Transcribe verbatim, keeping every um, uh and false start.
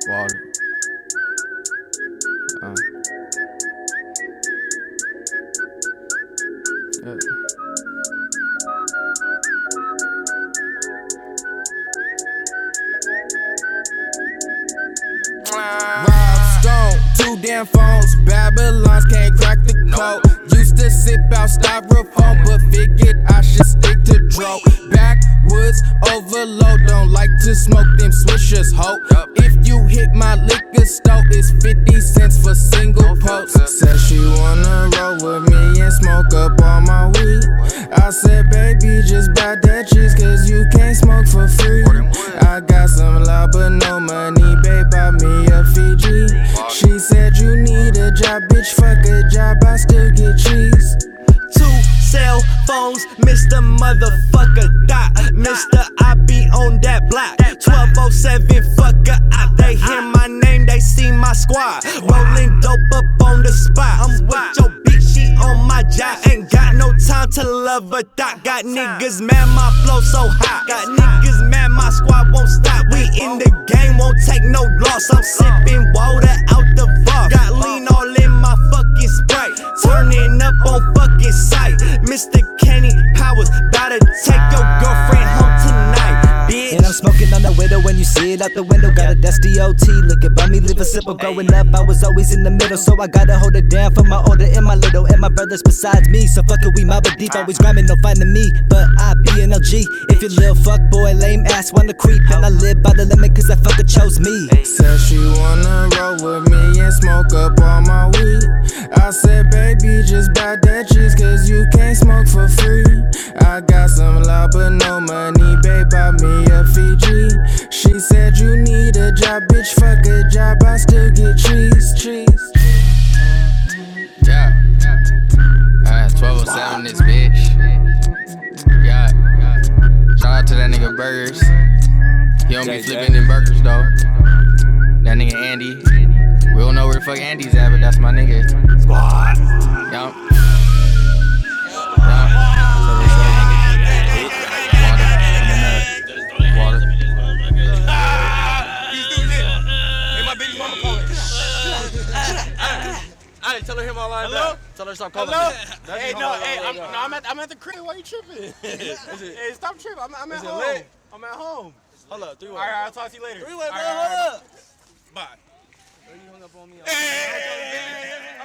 Water. Uh. Yeah. Rob Stone, two damn phones, Babylons can't crack the code. Used to sip out styrofoam, but figured I should stick to dro. Backwoods overload, don't like to smoke them swishers, ho. If you hit my liquor store, it's fifty cents for single post. Said she wanna roll with me and smoke up all my weed. I said, baby, just buy that cheese, cause you can't smoke for free. I got some love but no money, babe, buy me a Fiji. She said you need a job, bitch, fuck a job, I still get cheese. Two cell phones, Mister Motherfucker Dot. Mister I be on that block. twelve oh seven, fuck a op. They hear my name, they see my squad. Rolling dope up on the spot. I'm with your bitch, she on my job. Ain't got no time to love a dot. Got niggas mad, my flow so hot. Got niggas mad, my squad won't stop. We in the game, won't take no loss. I'm sipping water out the vault. Got lean all in my fucking Sprite. Turning up on fucking sight. Mister Kenny Powers, bout to take your girlfriend home tonight, bitch. And I'm smoking on the window when you see it out the window. Got a dusty O T, looking by me, live a simple. Growing up, I was always in the middle, so I gotta hold it down for my older and my little, and my brothers besides me. So fuck it, we mob it deep, always grinding, no finding me. But I be an L G. If you little fuck boy, lame ass wanna creep, and I live by the limit cause that fucker chose me. Said she wanna roll with me and smoke up all my weed. I said, baby, just buy that cheese, cause you can't smoke for free. I got some love but no money, babe, buy me a Fiji. She said you need a job, bitch, fuck a job, I still get cheese, cheese. Yeah, uh, twelve oh seven this bitch. Yeah, shout out to that nigga Burgers. He don't be flipping them burgers though. That nigga Andy. We don't know where the fuck Andy's at, but that's my nigga. Squad. Yup. Water. I didn't tell her him all line. Hello? Tell her stop calling Hello? me. Hey, no, hey, I'm, no, I'm at, I'm at the crib. Why you tripping? Hey, stop tripping. I'm, I'm at Is it home. lit? I'm at home. Hold up, three way. All right, I'll talk to you later. Three way, All bro, right, all right, hold up. Bye. You hung up on me. Hey,